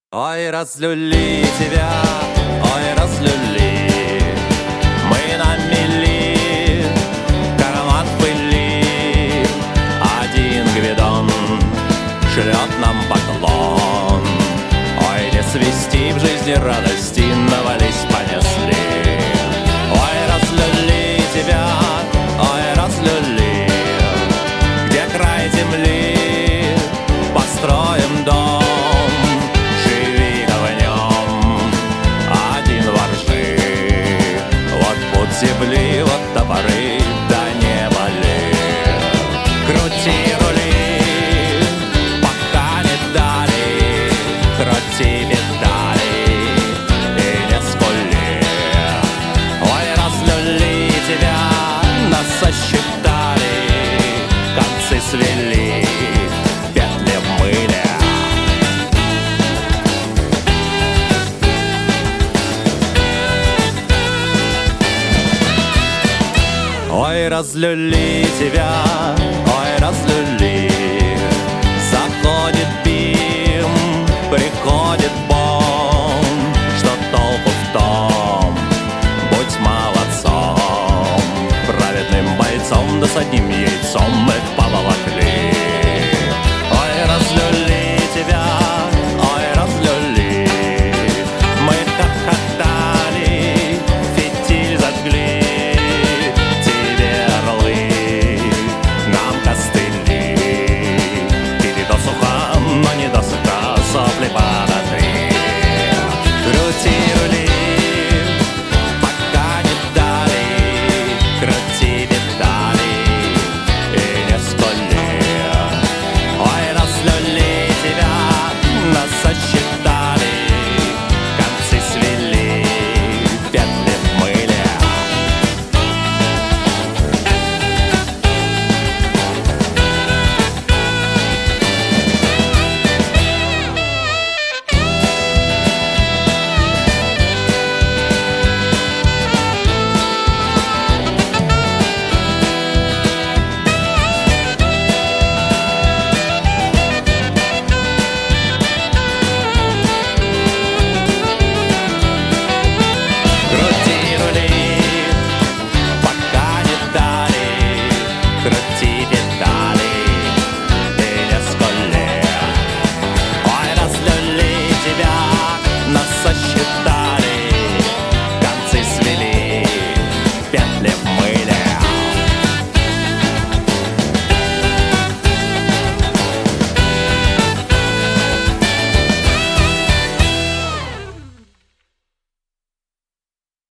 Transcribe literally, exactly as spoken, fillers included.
Ой, разлюли тебя, ой, разлюли. Мы на мели, караван в пыли. Один Гвидон шлет нам поклон. Ой, не свести в жизни радости, навались понесли. Ой, разлюли тебя, ой, разлюли. Где край земли, построим дом. Земли, вот топоры, да не боли. Крути рули, пока не дали. Крути педали и не скули. Ой, разлюли тебя, нас сосчитали. Концы свели, петли в мыле. Ой, разлюли тебя,